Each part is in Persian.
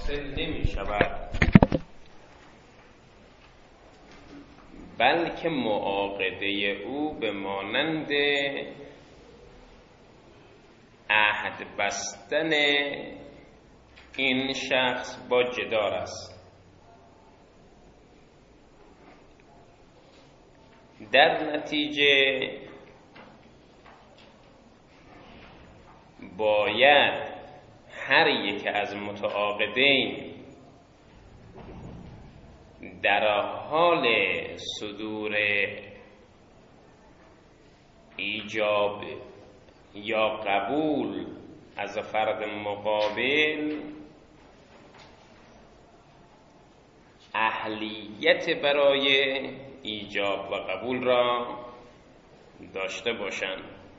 حاصل نمی شود، بلکه معاقده او به مانند عهد بستن این شخص با جدار است. در نتیجه باید هر یک از متعاقدین در حال صدور ایجاب یا قبول از فرد مقابل اهلیت برای ایجاب و قبول را داشته باشند.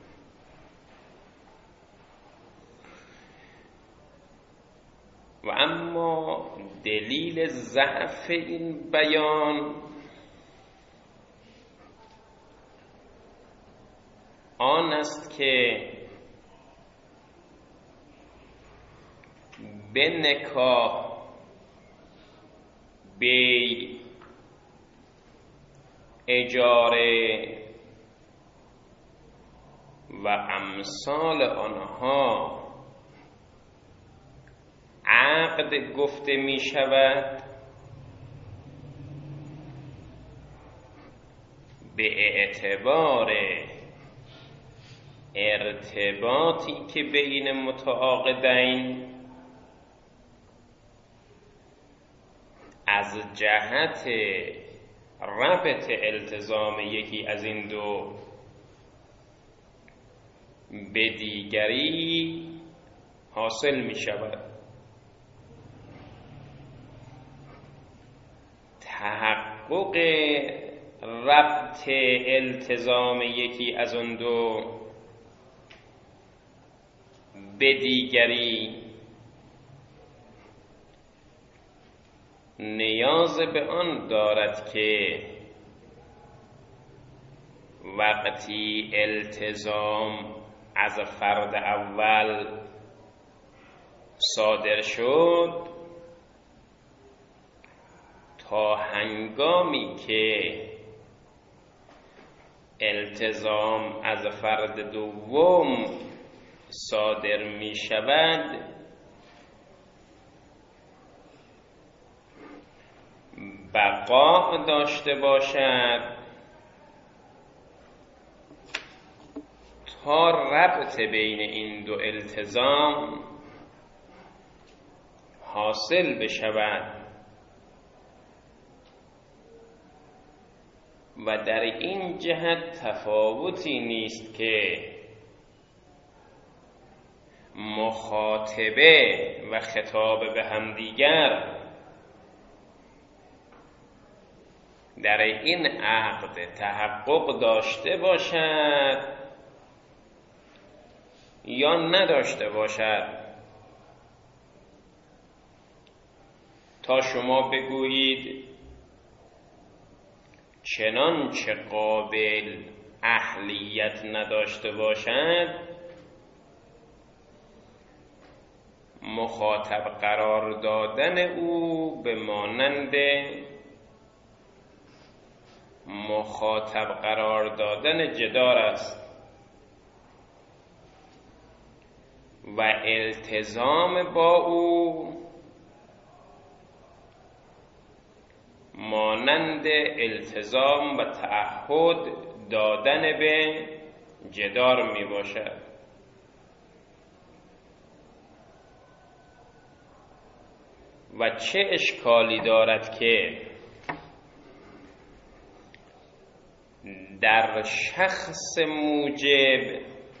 و اما دلیل ضعف این بیان آن است که به نکاح، بیع، اجاره و امثال آنها عقد گفته می شود به اعتبار ارتباطی که بین متعاقدین از جهت ربط التزام یکی از این دو به دیگری حاصل می شود. تحقق ربط التزام یکی از اون دو به دیگری نیاز به آن دارد که وقتی التزام از فرد اول صادر شد تا هنگامی که التزام از فرد دوم صادر می شود بقا داشته باشد تا ربط بین این دو التزام حاصل بشود و در این جهت تفاوتی نیست که مخاطبه و خطاب به همدیگر در این عقد تحقق داشته باشد یا نداشته باشد. تا شما بگویید چنانچه قابل اهلیت نداشته باشد مخاطب قرار دادن او به مانند مخاطب قرار دادن جدار است و التزام با او مانند التزام و تعهد دادن به جدار می باشد. و چه اشکالی دارد که در شخص موجب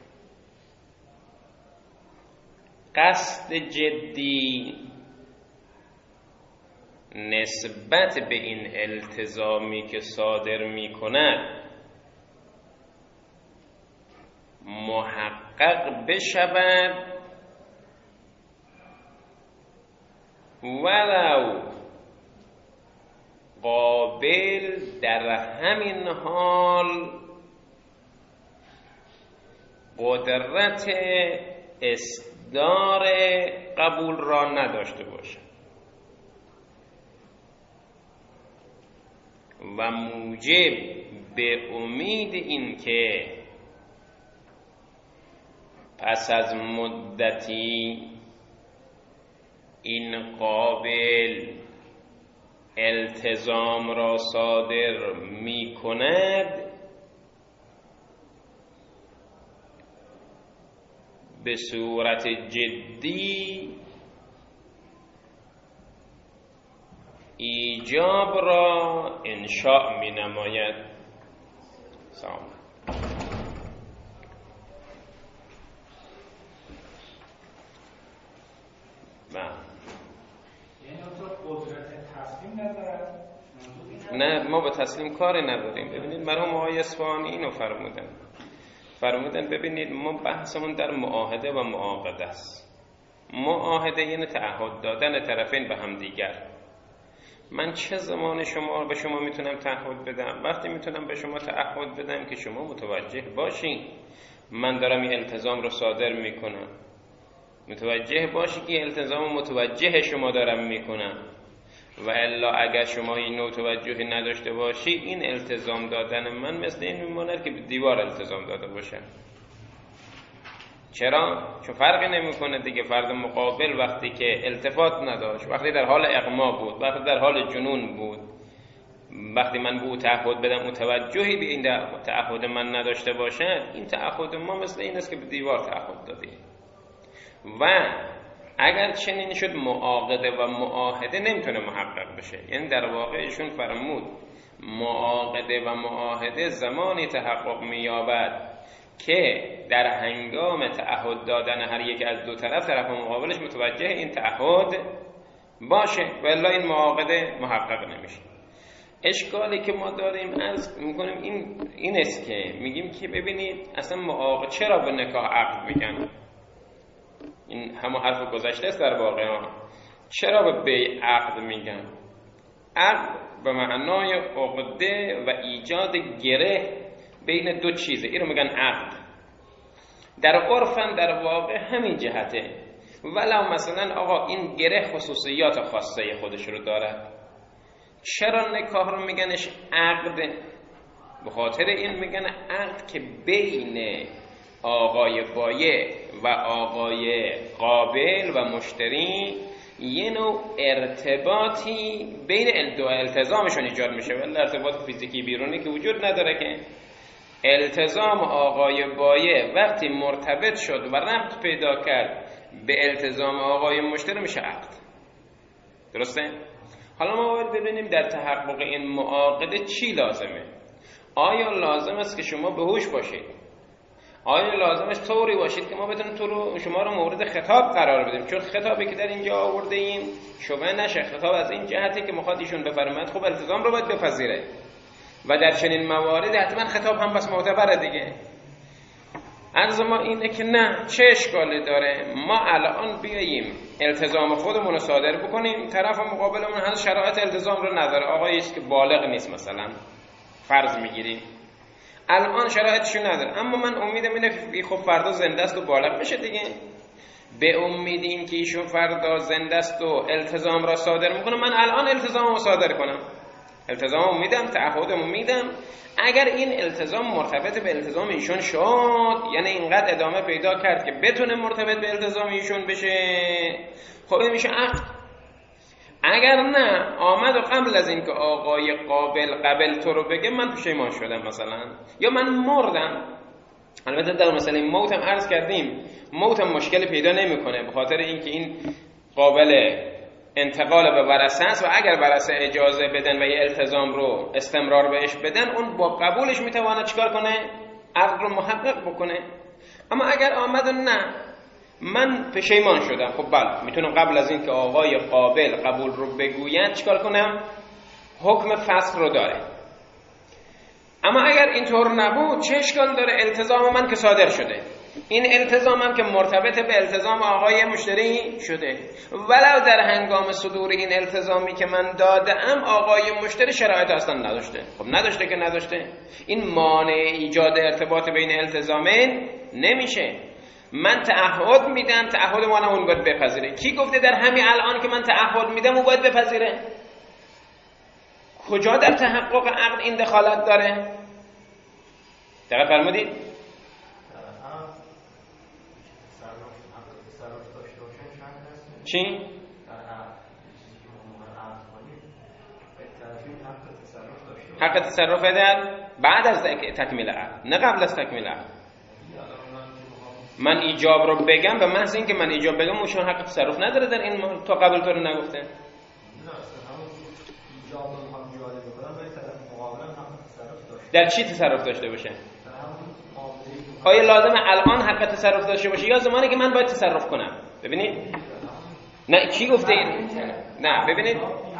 قصد جدی نسبت به این التزامی که صادر می کند محقق بشود ولو قابل در همین حال قدرت اصدار قبول را نداشته باشد. و موجب به امید این که پس از مدتی این قابل التزام را صادر می کند، به صورت جدی ایجاب را انشاء می نماید. سلام. نه، ما به تسلیم کاری نداریم. ببینید مرحوم آقای اصفهانی اینو فرمودن ببینید ما بحثمون در معاهده و معاقده است. معاهده یعنی تعهد دادن طرفین به هم دیگر. من چه زمان به شما میتونم تعهد بدم؟ وقتی میتونم به شما تعهد بدم که شما متوجه باشین من دارم این التزام رو صادر میکنم، متوجه باشی که التزام متوجه شما دارم میکنم، و الا اگر شما این نوع توجهی نداشته باشی این التزام دادن من مثل این میماند که به دیوار التزام داده باشه. چرا؟ چون فرقی نمیکنه دیگه. فرد مقابل وقتی که التفات نداشت، وقتی در حال اغما بود، وقتی در حال جنون بود، وقتی من به او تعهد بدم متوجهی به این تعهد من نداشته باشه، این تعهد ما مثل این است که به دیوار تعهد دادیم. و اگر چنین شد معاقده و معاهده نمیتونه محقق بشه. یعنی در واقع ایشون فرمود معاقده و معاهده زمانی تحقق می‌یابد که در هنگام تعهد دادن هر یک از دو طرف مقابلش متوجه این تعهد باشه، و الا این معاقده محقق نمیشه. اشکالی که ما داریم از میکنیم این است که میگیم که ببینید اصلا معاقده چرا به نکاح عقد میگن؟ این همون حرف گذشته است در واقع. چرا به بیع عقد میگن؟ عقد به معنای عقده و ایجاد گره بین دو چیزه، این رو میگن عقد. در عرفن در واقع همین جهته، ولو مثلا آقا این گره خصوصیات خاصه خودش رو داره. چرا نکاح رو میگنش عقد؟ به خاطر این میگن عقد که بین آقای بایع و آقای قابل و مشتری یه نوع ارتباطی بین دو التزامشون ایجاد میشه، ولی ارتباط فیزیکی بیرونی که وجود نداره. که التزام آقای بایع وقتی مرتبط شد و ربط پیدا کرد به التزام آقای مشتری میشه عقد. درسته؟ حالا ما باید ببینیم در تحقق این معاقده چی لازمه. آیا لازم است که شما به هوش باشید؟ آیا لازم است طوری باشید که ما بتونیم شما رو مورد خطاب قرار بدیم؟ چون خطابی که در اینجا آورده ایم شبه نشه. خطاب از این جهتی که میخواد ایشون بفرماید خب التزام رو باید بپذیره، و در چنین موارد حتما خطاب هم بس معتبره دیگه. عرض ما اینه که نه، چه اشکالی داره ما الان بیاییم التزام خودمون رو صادر بکنیم، طرف مقابلمون هنوز شرایط التزام رو نداره. آقایی است که بالغ نیست مثلا، فرض میگیریم الان شرایطشو نداره، اما من امیدم اینه که خب فردا زنده است و بالغ بشه دیگه. به امید این که ایشون فردا زنده است و التزام را صادر میکنه، من الان التزامم رو صادر کنم. التزامم میدم، تعهدم میدم. اگر این التزام مرتبط به التزام ایشون شد، یعنی اینقدر ادامه پیدا کرد که بتونه مرتبط به التزام ایشون بشه، خب این میشه عقد. اگر نه آمد و قبل از این که آقای قابل تو رو بگه من پشیمان شدم مثلا، یا من مردم. البته در مسئله موت هم عرض کردیم موت هم مشکل پیدا نمیکنه، به خاطر اینکه این قابل انتقال به ورثه است و اگر ورثه اجازه بدن و یه التزام رو استمرار بهش بدن، اون با قبولش میتونه چیکار کنه؟ عقد رو محقق بکنه. اما اگر آمد و نه من پشیمان شدم، خب بله میتونم قبل از این که آقای قابل قبول رو بگوید چیکار کنم؟ حکم فسخ رو داره. اما اگر اینطور نبود چه اشکال داره؟ التزام من که صادر شده، این التزامم که مرتبط به التزام آقای مشتری شده، ولو در هنگام صدور این التزامی که من دادم آقای مشتری شرایط اصلا نداشته. خب نداشته که نداشته، این مانع ایجاد ارتباط بین التزامین نمیشه. من تعهد میدم، تعهد من اون باید بپذیره. کی گفته در همین الان که من تعهد میدم اون باید بپذیره؟ کجا در تحقق عقد این دخالت داره؟ دقیق فرمودید؟ چی؟ حق تصرف در بعد از تکمیل عقد، نه قبل از تکمیل عقد. من ایجاب رو بگم به محض اینکه من ایجاب بگم اون حق تصرف نداره در این مال. تا قبل تو رو نگفته. در چی تصرف داشته باشه؟ آیا لازمه الان حق تصرف داشته باشه یا زمانی که من باید تصرف کنم؟ ببینید، نه کی گفته این؟ نه ببینید،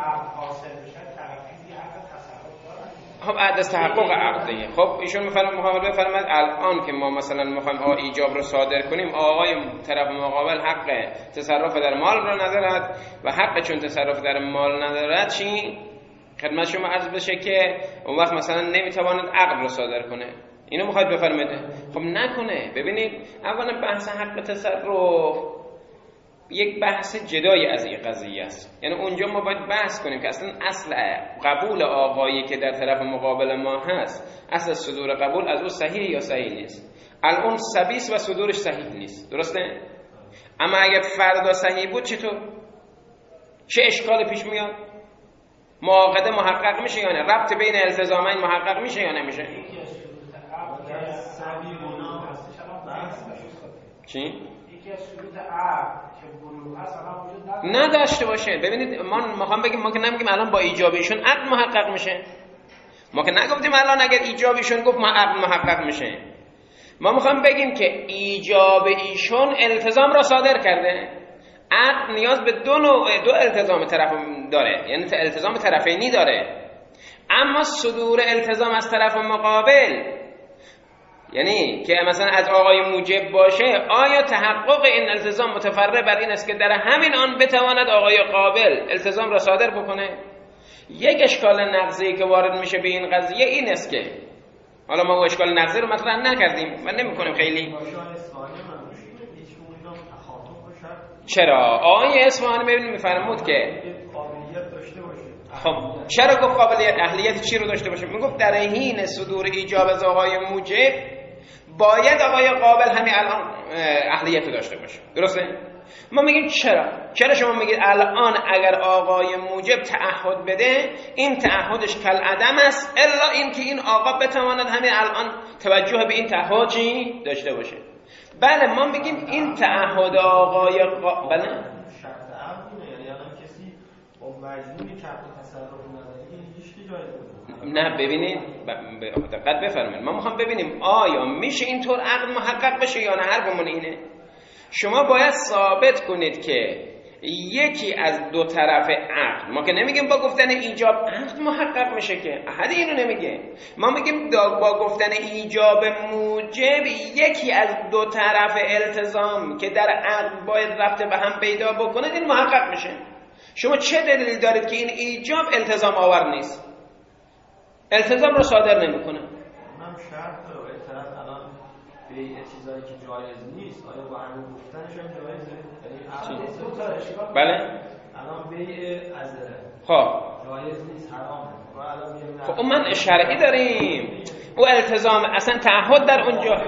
خب عقد از تحقق عقده. خب ایشون محاول بفرماید الان که ما مثلا میخوایم ایجاب رو صادر کنیم، آقای طرف مقابل حق تصرف در مال رو ندارد و حق چون تصرف در مال ندارد چی؟ خدمت شما عرض بشه که اون وقت مثلا نمیتواند عقد رو صادر کنه. اینو میخواید بفرمایید؟ خب نکنه. ببینید اولا بحث حق تصرف یک بحث جدای از این قضیه است. یعنی اونجا ما باید بحث کنیم که اصلا اصل قبول آقایی که در طرف مقابل ما هست، اصل صدور قبول از او صحیح یا صحیح نیست. الان سبیس و صدورش صحیح نیست، درسته؟ اما اگر فردا صحیح بود چطور؟ چه اشکال پیش میاد؟ معاقده محقق میشه یا نه؟ ربط بین التزامین محقق میشه یا نمیشه؟ چی؟ نداشته باشه. ببینید ما میخوام بگیم، ما که نمیگیم الان با ایجابیشون عقد محقق میشه. ما که نگفتیم الان اگر ایجابیشون گفت ما عقد محقق میشه. ما میخوام بگیم که ایجاب ایشون التزام را صادر کرده. عقد نیاز به دو التزام طرف داره، یعنی التزام طرفینی داره. اما صدور التزام از طرف مقابل، یعنی که مثلا از آقای موجب باشه، آیا تحقق این التزام متفرع بر این است که در همین آن بتواند آقای قابل التزام را صادر بکنه؟ یک اشکال نقضی که وارد میشه به این قضیه این است که حالا ما اشکال نقضی رو مطرح نکردیم و نمی‌کنیم خیلی. چرا؟ آقای اصفهانی میفرمود که خب چرا گفت قابلیت؟ اهلیت چی رو داشته باشه؟ میگفت در حین صدور ایجاب از آقای موجب باید آقای قابل همین الان اهلیت رو داشته باشه، درسته؟ ما میگیم چرا شما میگید الان اگر آقای موجب تعهد بده این تعهدش کل عدم است الا اینکه این آقا بتواند همین الان توجه به این تعهد چی داشته باشه. بله ما میگیم این تعهد آقای بله شرط عقد، یعنی الان کسی با مجنونی که تصرف نداره هیچ کی جای نه. ببینید دقت بفرمایید، ما میخوام ببینیم آیا میشه اینطور عقد محقق بشه یا نه. حرفمون اینه شما باید ثابت کنید که یکی از دو طرف عقد، ما که نمیگیم با گفتن ایجاب عقد محقق میشه، که احد اینو نمیگه. ما میگیم با گفتن ایجاب موجب یکی از دو طرف التزام که در عقد باید ربط به هم پیدا بکنه این محقق میشه. شما چه دلیلی دارید که این ایجاب التزام آور نیست، التزام رو صادر نمیکنه؟ من شرط رو طرف الان به یه چیزایی که جایز نیست آیا با همین گفتنش هم جایزه؟ بله الان بیع ازره خب جایز نیست، حرامه. خب اون من شرعی داریم، او التزام اصلا تعهد در اونجا.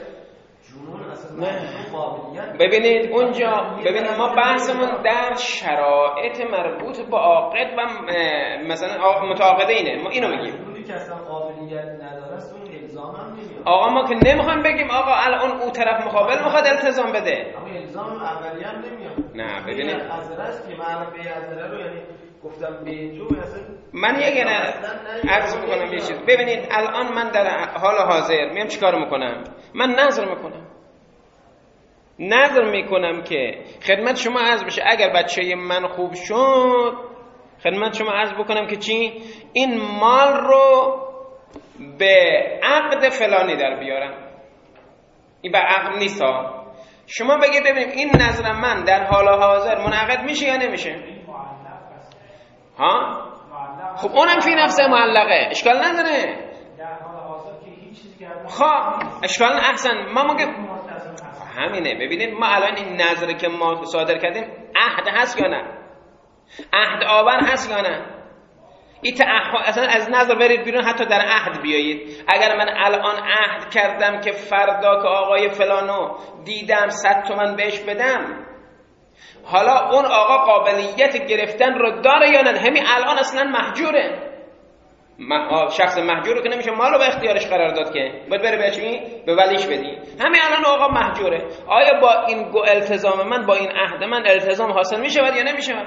ببینید اونجا، ببینید ما بحثمون در شرایط مربوط با عاقد و مثلا متعاقده اینه، ما اینو میگیم. اونی که اصلا قابلیت نداره است اون الزام هم نمیاد. آقا ما که نمیخوام بگیم آقا الان او طرف مقابل میخواد التزام بده، اما الزام اولی هم نمیاد. نه ببینید ازره است که من به ازره رو یعنی گفتم به تو اصلا من یه عرض میکنم یه چیز. ببینید الان من در حال حاضر میام چیکار میکنم؟ من نظر میکنم که خدمت شما عرض بشه اگر بچه من خوب شد، خدمت شما عرض بکنم که چی؟ این مال رو به عقد فلانی در بیارم. این به عقد نیست ها. شما بگید ببینیم این نظر من در حال حاضر منعقد میشه یا نمیشه؟ ها؟ خب اونم فی نفسه معلقه، اشکال نداره. خب اشکال احسن ما میگه همینه. ببینید ما الان این نظری که ما صادر کردیم عهد هست یا نه؟ عهد آور هست یا نه؟ این تعهد اصلا از نظر برید بیرون، حتی در عهد بیایید. اگر من الان عهد کردم که فردا که آقای فلانو دیدم 100 تومن بهش بدم، حالا اون آقا قابلیت گرفتن رو داره یا نه؟ همین الان اصلا محجوره. شخص محجور رو که نمیشه مالو به اختیارش قرار داد که باید بره به ولیش بدی. همین الان آقا محجوره. آیا با این التزام من، با این عهد من التزام حاصل میشود یا نمیشود؟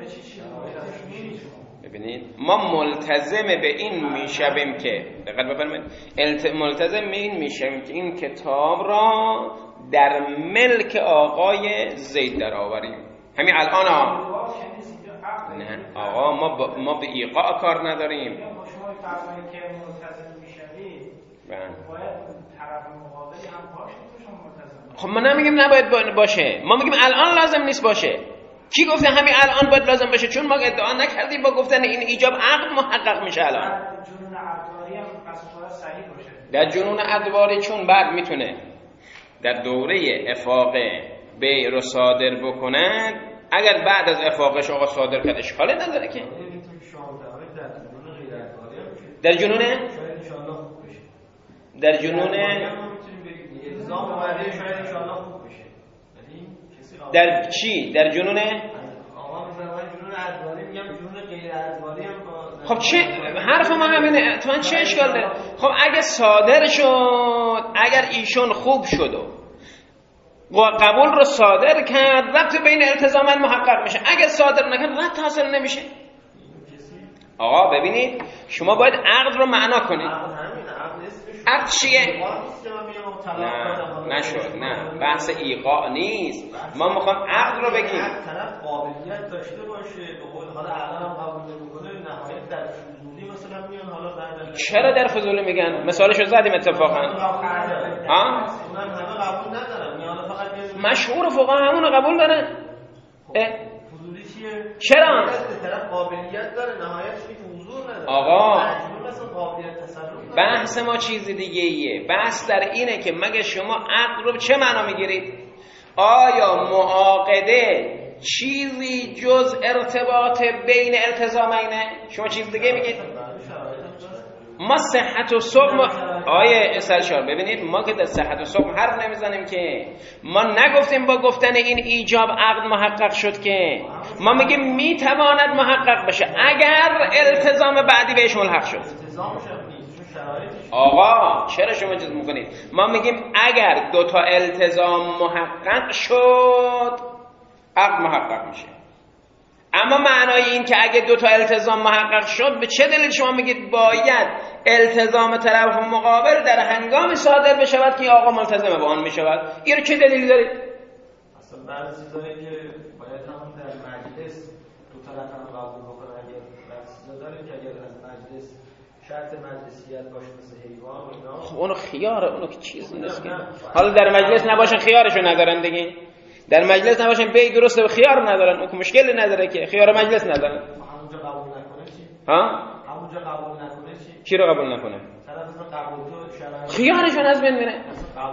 ببینید ما ملتزم به این میشویم که دقت بفرمایید، ملتزم به این میشویم که این کتاب را در ملک آقای زید در آوریم. همین الان نه آقا ما به ایقاع کار نداریم. شما فرمایید که ملتزم میشوید، باید طرف مقابلی هم باشه که شما ملتزم. خب ما نمیگیم نباید باشه، ما میگیم الان لازم نیست باشه. کی گفته همین الان باید لازم باشه؟ چون ما ادعا نکردیم با گفتن این ایجاب عقد محقق میشه الان. جنون ادواری هم پس باید صحیح باشه. در جنون ادواری چون بعد میتونه در دوره افاقه بیع رو صادر بکند، اگر بعد از افاقش آقا صادر کرد اشکالی نداره که. در جنون در جنون در چی؟ در جنون خب چه حرف ما همینه، تو چه اشکال داره؟ خب اگه صادر شد، اگر ایشون خوب شد و قبول رو صادر کرد، ربط بین التزامن محقق میشه. اگه صادر نکرد ربط حاصل نمیشه. آقا ببینید شما باید عقد رو معنا کنید. عقد چیه؟ نه بحث ایقاع نیست، ما میخوام عقد رو بگیم. طرف قابلیت داشته باشه، به قول حالا الان هم قبول نمیکنه، نهایت در فضولی مثلا میان حالا بعد. چرا در فضولی میگن؟ مثالشو زدیم اتفاقا. ها؟ اونم همه قبول ندارن، میان فقط مشهور فقها همون قبول دارن. فضولی چیه؟ چرا؟ طرف قابلیت داره، نهایتش که حضور نداره. آقا قابلیت تصرف. بحث ما چیز دیگه ایه. بحث در اینه که مگه شما عقد رو چه معنا میگیرید؟ آیا معاقده چیزی جز ارتباط بین التزامینه؟ شما چیز دیگه میگید؟ ما صحت و سقم آیه سرشار ببینید، ما که در صحت و سقم حرف نمیزنیم که، ما نگفتیم با گفتن این ایجاب عقد محقق شد که، ما میگیم میتواند محقق بشه اگر التزام بعدی بهش ملحق شد. آقا چرا شما چیز میکنید؟ ما میگیم اگر دوتا التزام محقق شد عقد محقق میشه. اما معنای این که اگه دوتا التزام محقق شد، به چه دلیل شما میگید باید التزام طرف مقابل در هنگام صادر بشود که آقا ملتزم به آن میشود؟ این رو چه دلیلی دارید؟ اصلا بعضی چیزایی که باید هم در مجلس دو طرف هم قبول بکنن. اگر بعضی داره که اگر از مجلس شرط مجلسیت باشه مثل حیوان و اینا، خب اونو خیاره، اونو که چیز نیست که حالا در مجلس نباشن خیارشو ندارن دیگه. در مجلس نباشن بی درسته و خیار ندارن، اون که مشکلی نداره که خیار مجلس ندارن. همونجا قبول نکنه چی؟ ها؟ همونجا قبول نکنه چی؟ چی رو قبول نکنه؟ طرف اصلا قبول تو شرایط خیارشون از بین میره.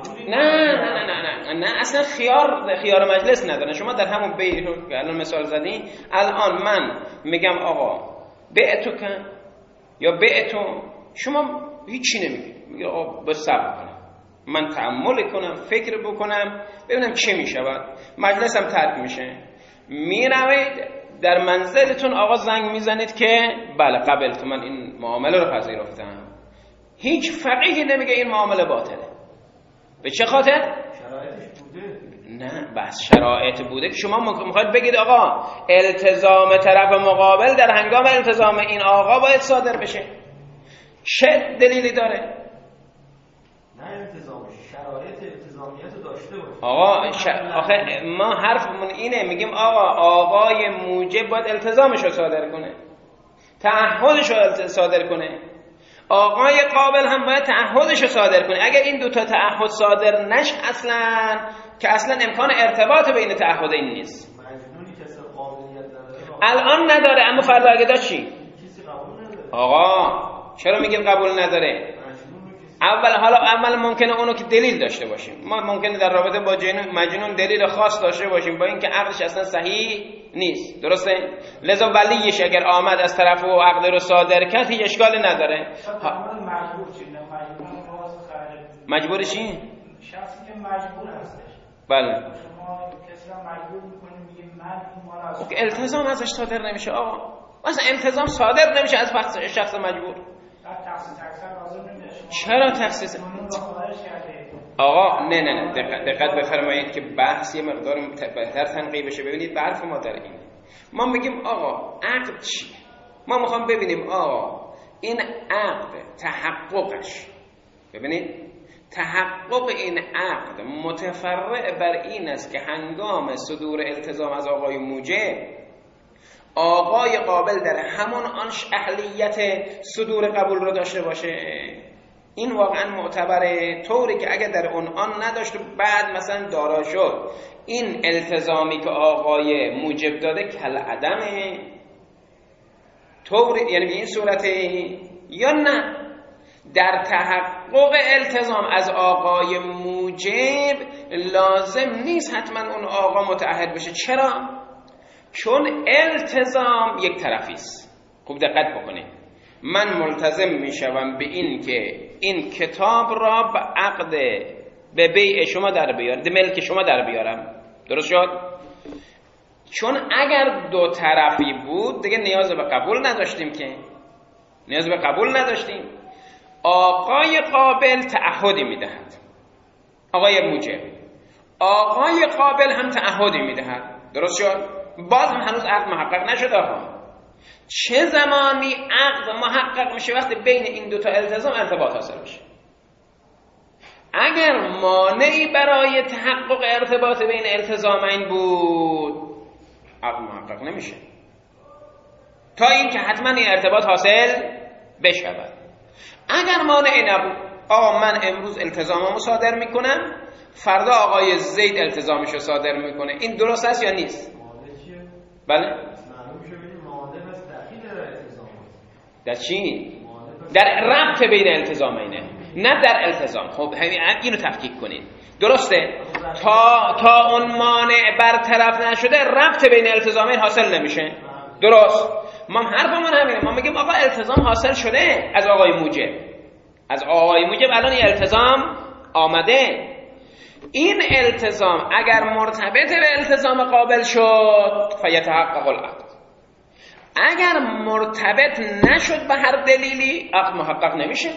نه اصلا خیار مجلس ندارن. شما در همون بی که الان مثال زدین، الان من میگم آقا بعتو کن یا بعتو، شما هیچی نمیگید، میگه آقا بس صبر کنم، من تأمل کنم، فکر بکنم، ببینم چه میشود. مجلس هم ترک میشه، میروید در منزلتون آقا زنگ میزنید که بله قبلت، من این معامله رو پذیرفتم. هیچ فقیهی نمیگه این معامله باطله. به چه خاطر؟ شرایطش بوده. نه بس شرایط بوده که شما میخواید بگید آقا التزام طرف مقابل در هنگام التزام این آقا باید صادر بشه. چه دلیلی داره؟ نه التزامش، شرایط التزامیت رو داشته باشه. آقا آخه ما حرفمون اینه، میگیم آقای موجب باید التزامش رو صادر کنه، تعهدش رو صادر کنه. آقای قابل هم باید تعهدش رو صادر کنه. اگر این دوتا تعهد صادر نشه اصلا که اصلا امکان ارتباط بین تعهدین نیست. مجنونی که اصلا قابلیت نداره الان نداره، اما فردا اگه داشت چی؟ کسی قبول نداره. آقا چرا میگید قبول نداره؟ اول ممکنه اونو که دلیل داشته باشیم، ما ممکنه در رابطه با مجنون دلیل خاص داشته باشیم با اینکه عقدش اصلا صحیح نیست، درسته؟ لذا ولیش اگر آمد از طرف او عقد رو صادر کرد هیچ اشکالی نداره. مجبور چی؟ شخصی که مجبور هستش. بله. شما کسی را مجبور می‌کنید میگید من این مال از التزام ازش صادر نمیشه آقا. مثلا التزام صادر نمیشه از شخص مجبور. چرا تخصیص؟ آقا نه دقت بفرمایید که بحث یه مقدار بهتر تنقیح بشه. ببینید برف ما در این ما میگیم آقا عقد چیه؟ ما میخوام ببینیم آقا این عقد تحققش، ببینید تحقق این عقد متفرع بر این است که هنگام صدور التزام از آقای موجب آقای قابل در همون آنش اهلیت صدور قبول رو داشته باشه. این واقعا معتبره، طوری که اگر در اون آن نداشت و بعد مثلا دارا شد این التزامی که آقای موجب داده کل عدمه، طوری یعنی به این صورته، یا نه در تحقق التزام از آقای موجب لازم نیست حتما اون آقا متعهد بشه. چرا؟ چون التزام یک طرفی است. خوب دقت بکنید، من ملتزم میشم به این که این کتاب را به عقد به بیع شما در بیارم، به ملک شما در بیارم. درست شد؟ چون اگر دو طرفی بود دیگه نیاز به قبول نداشتیم که، نیاز به قبول نداشتیم. آقای قابل تعهدی میدهد، آقای موجب، آقای قابل هم تعهدی میدهد. درست شد؟ باز هم هنوز عقد محقق نشده ها. چه زمانی عقد محقق میشه؟ وقتی بین این دوتا التزام ارتباط حاصل میشه. اگر مانعی برای تحقق ارتباط بین التزامین بود عقد محقق نمیشه تا اینکه حتما این ارتباط حاصل بشود. اگر مانعی نبود، آقا من امروز التزاممو صادر میکنم، فردا آقای زید التزامشو صادر میکنه، این درست است یا نیست؟ بله؟ در چی؟ در ربط بین التزامینه، نه در التزام. خب اینو تفکیک کنید. درسته؟ تا اون مانع برطرف نشده ربط بین التزامین حاصل نمیشه. درست؟ ما حرفمون همینه، ما میگیم آقا التزام حاصل شده از آقای موجب، از آقای موجب الان این التزام آمده. این التزام اگر مرتبط به التزام قابل شد فیتحقق العقد، اگر مرتبط نشد به هر دلیلی عقد محقق نمیشه.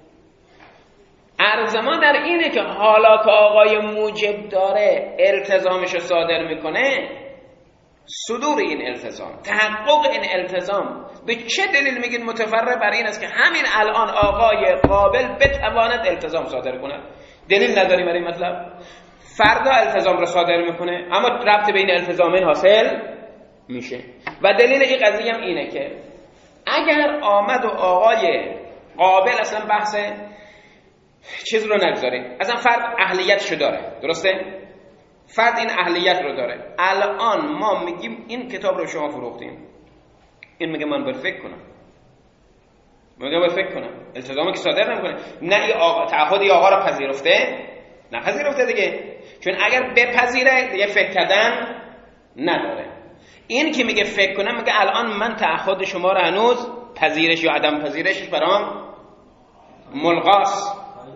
عرض ما در اینه که حالا که آقای موجب داره التزامش صادر میکنه، صدور این التزام، تحقق این التزام به چه دلیل میگین متفرع بر این است که همین الان آقای قابل بتواند التزام صادر کنه؟ دلیل نداریم برای این مطلب. فردا التزام رو صادر میکنه اما ربط بین التزامین حاصل میشه. و دلیل این قضیه هم اینه که اگر آمد و آقای قابل اصلا بحث چیز رو نگذاریم، اصلا فرد اهلیتشو داره، درسته؟ فرد این اهلیت رو داره. الان ما میگیم این کتاب رو شما فروختیم، این میگه من باید فکر کنم، میگه باید فکر کنم، التزامی که صادر نمیکنه. نه این آقا تعهدی آقا رو پذیرفته؟ نپذیرفته دیگه، چون اگر بپذیره دیگه فکر کردن نداره. این که میگه فکر کنم، میگه الان من تعهد شما رو هنوز پذیرش یا عدم پذیرشش برام ملغاست.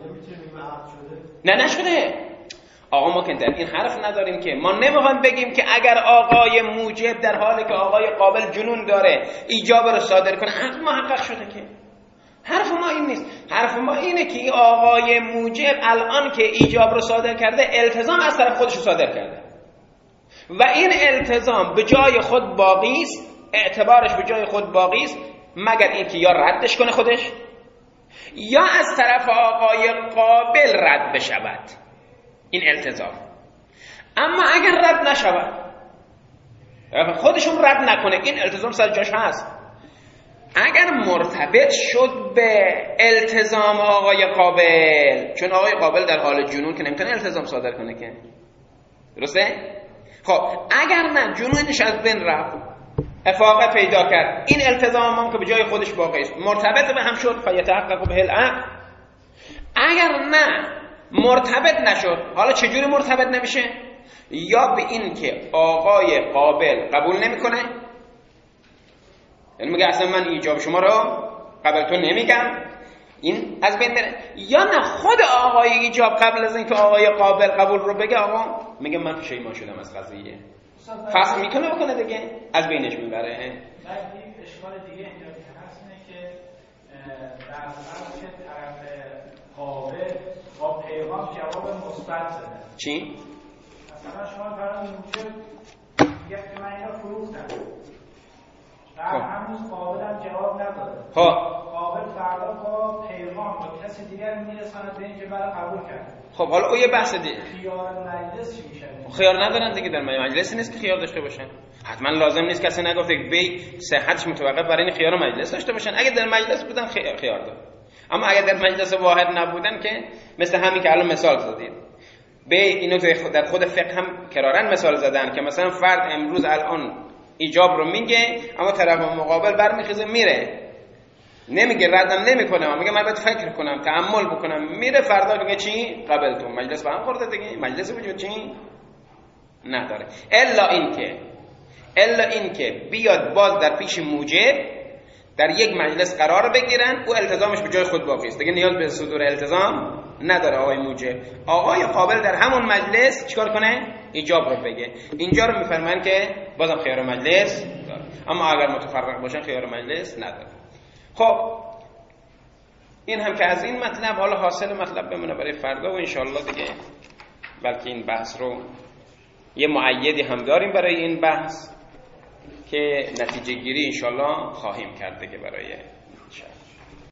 نه نشده. آقا ما که در این حرف نداریم که، ما نمیخوایم بگیم که اگر آقای موجب در حالی که آقای قابل جنون داره ایجاب رو صادر کنه عقد محقق شده، که حرف ما این نیست. حرف ما اینه که آقای موجب الان که ایجاب رو صادر کرده التزام از طرف خودش رو صادر کرده و این التزام به جای خود باقی است، اعتبارش به جای خود باقی است، مگر اینکه یا ردش کنه خودش یا از طرف آقای قابل رد بشود این التزام. اما اگر رد نشود، خودشون رد نکنه، این التزام سر جاش هست. اگر مرتبط شد به التزام آقای قابل، چون آقای قابل در حال جنون که نمیتونه التزام صادر کنه که، درسته؟ خب اگر نه، جنونش از بین رفت، افاقه پیدا کرد، این التزام هم که به جای خودش باقی است مرتبط به هم شد، فیتحقق به العقد. اگر نه مرتبط نشد، حالا چجوری مرتبط نمیشه؟ یا به این که آقای قابل قبول نمیکنه، یعنی میگه اصلا من ایجاب شما رو قبل تو نمیگم، این از بین بره. یا نه خود آقای ایجاب قبل از اینکه آقای قابل قبول رو بگه، آقا میگه من پشیمان شدم از قضیه، فصل میکنه بکنه دیگه، از بینش میبره. بعد این اشکال دیگه اینجا که هست اینه که در اصل که طرف قابل با پیغام جواب مثبت زده. چی؟ مثلا شما برای موجب میگه که من اینو فروختم، بعد هنوز قابل هم جواب نداده. قابل فردا با پیغام با کسی دیگر میرساند به اینکه برای قبول کرده. خب حالا او یه بحث دیگه. خیار مجلس چی میشه؟ خیار ندارن دیگه، در مجلسی نیست که خیار داشته باشن. حتما لازم نیست کسی نگفته بی صحتش متوقف برای این خیار مجلس داشته باشن. اگه در مجلس بودن خیار داد. اما اگه در مجلس واحد نبودن که مثل همین که الان مثال زدید، به اینو در خود فقه هم کرارن مثال زدن که مثلا فرد امروز الان ایجاب رو میگه اما طرف مقابل برمیخیزه میره، نمیگه ردم نمیکنه، میگه من باید فکر کنم تأمل بکنم، میره فردا میگه چی؟ قبل تو. مجلس با هم خورده دیگه، مجلس وجود چی؟ نداره. الا اینکه بیاد باز در پیش موجب در یک مجلس قرار بگیرن، او التزامش به جای خود باقی است، دیگه نیاز به صدور التزام نداره آقای موجب. آقای قابل در همون مجلس چیکار کنه؟ ایجاب رو بگه. اینجا رو میفرمان که بازم خیار مجلس داره، اما اگر متفرق باشن خیار مجلس نداره. خب این هم که از این مطلب. حالا حاصل مطلب بمونه برای فردا و انشاءالله دیگه، بلکه این بحث رو یه مؤیدی هم داریم برای این بحث که نتیجه گیری انشاءالله خواهیم کرد دیگه برای